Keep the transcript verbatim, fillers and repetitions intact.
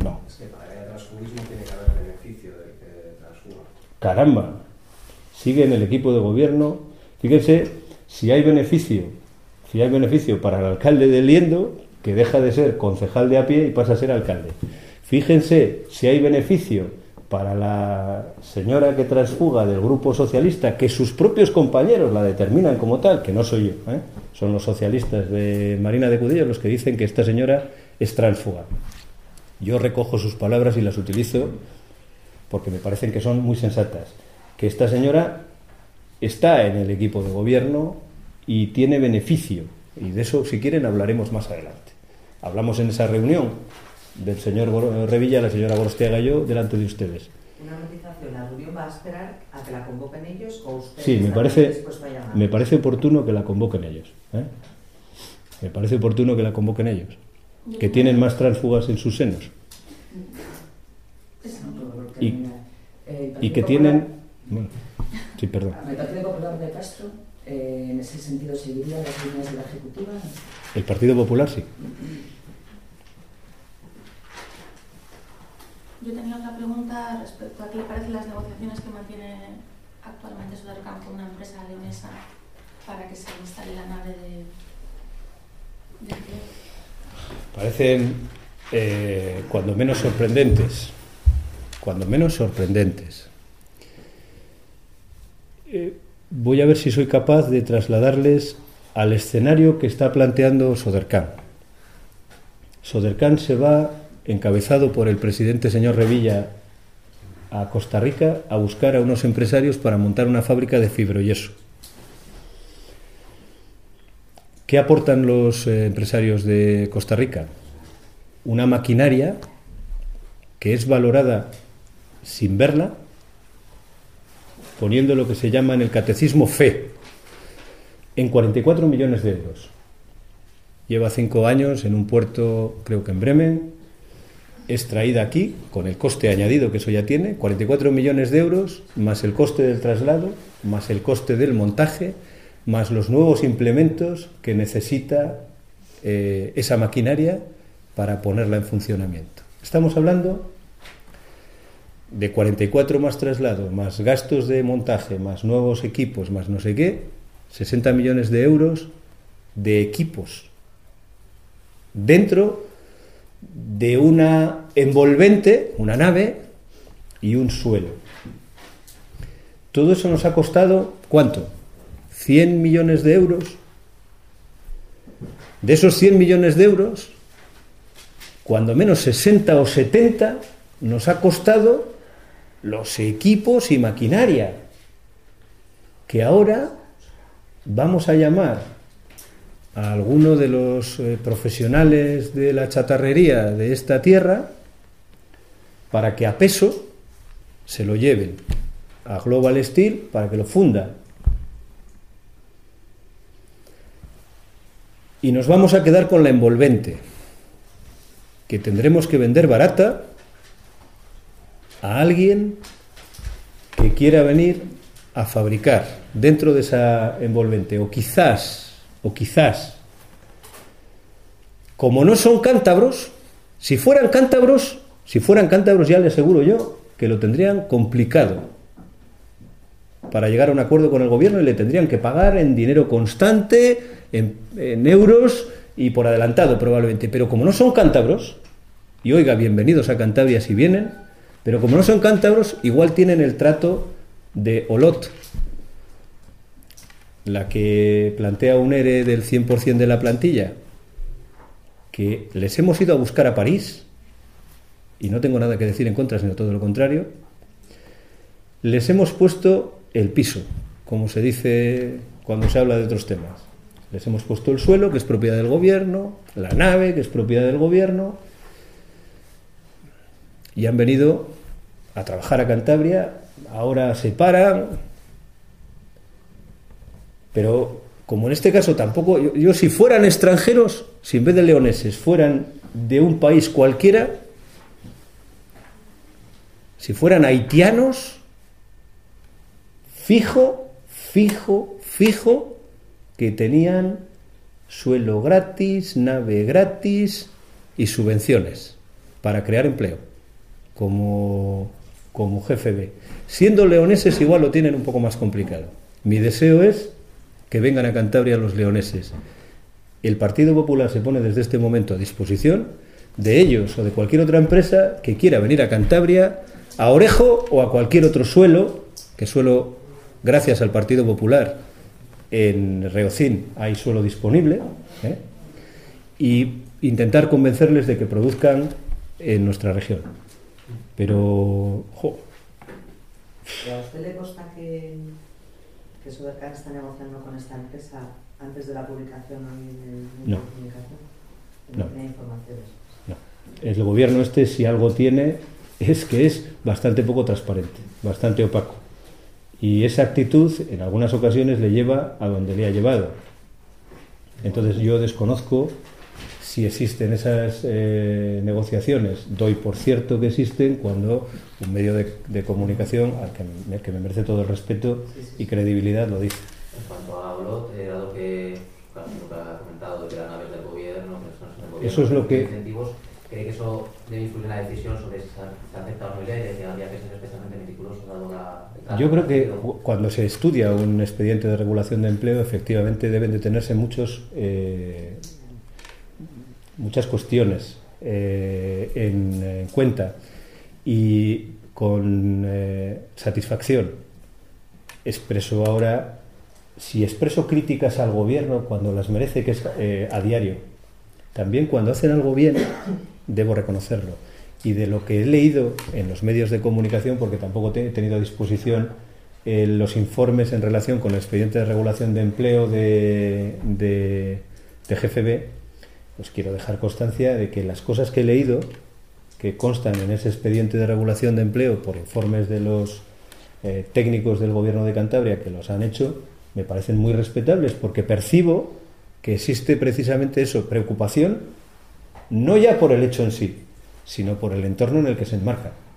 No. Es que para que haya transfugismo tiene que haber beneficio del que transfuga. Caramba, sigue en el equipo de gobierno. Fíjense, si hay beneficio, si hay beneficio para el alcalde de Liendo, que deja de ser concejal de a pie y pasa a ser alcalde. Fíjense si hay beneficio para la señora que transfuga del grupo socialista, que sus propios compañeros la determinan como tal, que no soy yo, ¿eh? Son los socialistas de Marina de Cudillos los que dicen que esta señora es transfuga. Yo recojo sus palabras y las utilizo porque me parecen que son muy sensatas. Que esta señora está en el equipo de gobierno y tiene beneficio, y de eso, si quieren, hablaremos más adelante. Hablamos en esa reunión del señor Revilla, la señora Gorostiaga y yo, delante de ustedes. Una notificación, ¿la reunión va a esperar a que la convoquen ellos o ustedes? Sí, me parece, dispuestos a llamar? me parece oportuno que la convoquen ellos. ¿eh? Me parece oportuno que la convoquen ellos, que tienen más tránsfugas en sus senos. Y, y que tienen... Bueno, sí, perdón. ¿El Partido Popular de Castro, eh, en ese sentido, seguiría las líneas de la Ejecutiva? El Partido Popular, sí. Yo tenía otra pregunta respecto a qué le parecen las negociaciones que mantiene actualmente Sodercan con una empresa leonesa para que se instale la nave de... de... Parecen eh, cuando menos sorprendentes. Cuando menos sorprendentes. Eh, voy a ver si soy capaz de trasladarles al escenario que está planteando Sodercan. Sodercan se va, encabezado por el presidente señor Revilla, a Costa Rica a buscar a unos empresarios para montar una fábrica de fibroyeso. ¿Qué aportan los eh, empresarios de Costa Rica? Una maquinaria que es valorada sin verla, poniendo lo que se llama en el catecismo fe, en cuarenta y cuatro millones de euros. Lleva cinco años en un puerto, creo que en Bremen, es traída aquí, con el coste añadido que eso ya tiene, cuarenta y cuatro millones de euros, más el coste del traslado, más el coste del montaje, más los nuevos implementos que necesita eh, esa maquinaria para ponerla en funcionamiento. Estamos hablando de cuarenta y cuatro más traslado, más gastos de montaje, más nuevos equipos, más no sé qué, sesenta millones de euros de equipos dentro de una envolvente, una nave y un suelo. Todo eso nos ha costado, ¿cuánto? cien millones de euros. De esos cien millones de euros, cuando menos sesenta o setenta nos ha costado los equipos y maquinaria, que ahora vamos a llamar a alguno de los eh, profesionales de la chatarrería de esta tierra para que a peso se lo lleven a Global Steel para que lo funda. Y nos vamos a quedar con la envolvente, que tendremos que vender barata a alguien que quiera venir a fabricar dentro de esa envolvente, o quizás, o quizás, como no son cántabros, si fueran cántabros, si fueran cántabros ya les aseguro yo que lo tendrían complicado para llegar a un acuerdo con el gobierno y le tendrían que pagar en dinero constante, en, en euros y por adelantado probablemente, pero como no son cántabros, y oiga, bienvenidos a Cantabria si vienen, pero como no son cántabros, igual tienen el trato de Olot, la que plantea un ERE del cien por ciento de la plantilla, que les hemos ido a buscar a París, y no tengo nada que decir en contra, sino todo lo contrario, les hemos puesto el piso, como se dice cuando se habla de otros temas. Les hemos puesto el suelo, que es propiedad del gobierno, la nave, que es propiedad del gobierno, y han venido a trabajar a Cantabria, ahora se paran, pero como en este caso tampoco, yo, yo si fueran extranjeros, si en vez de leoneses fueran de un país cualquiera, si fueran haitianos, fijo, fijo, fijo, que tenían suelo gratis, nave gratis y subvenciones. para crear empleo, como, como G F B. Siendo leoneses igual lo tienen un poco más complicado. Mi deseo es que vengan a Cantabria los leoneses. El Partido Popular se pone desde este momento a disposición de ellos o de cualquier otra empresa que quiera venir a Cantabria, a Orejo o a cualquier otro suelo, que suelo, gracias al Partido Popular, en Reocín hay suelo disponible, ¿eh? Y intentar convencerles de que produzcan en nuestra región. Pero, jo. ¿Y a usted le consta que, que Sodercan está negociando con esta empresa antes de la publicación en el No. de comunicación? No. ¿Tiene informaciones? No. El gobierno este, si algo tiene, es que es bastante poco transparente, bastante opaco. Y esa actitud, en algunas ocasiones, le lleva a donde le ha llevado. Entonces yo desconozco si existen esas eh, negociaciones. Doy por cierto que existen cuando un medio de, de comunicación, al que me, que me merece todo el respeto y credibilidad, lo dice. En cuanto a Olot, eh, dado que, claro, lo que ha comentado de que eran naves del gobierno, que son del gobierno, Eso es lo que... incentivos, ¿cree que eso debe influir en la decisión sobre si se acepta o no la idea? Que habría que ser especialmente meticuloso dado la... Yo creo que cuando se estudia un expediente de regulación de empleo, efectivamente deben de tenerse muchos, eh, muchas cuestiones eh, en, en cuenta, y con eh, satisfacción expreso ahora, si expreso críticas al gobierno cuando las merece, que es eh, a diario, también cuando hacen algo bien debo reconocerlo. Y de lo que he leído en los medios de comunicación, porque tampoco he tenido a disposición eh, los informes en relación con el expediente de regulación de empleo de, de, de G F B, pues quiero dejar constancia de que las cosas que he leído, que constan en ese expediente de regulación de empleo por informes de los eh, técnicos del Gobierno de Cantabria que los han hecho, me parecen muy respetables, porque percibo que existe precisamente eso, preocupación, no ya por el hecho en sí, sino por el entorno en el que se enmarca.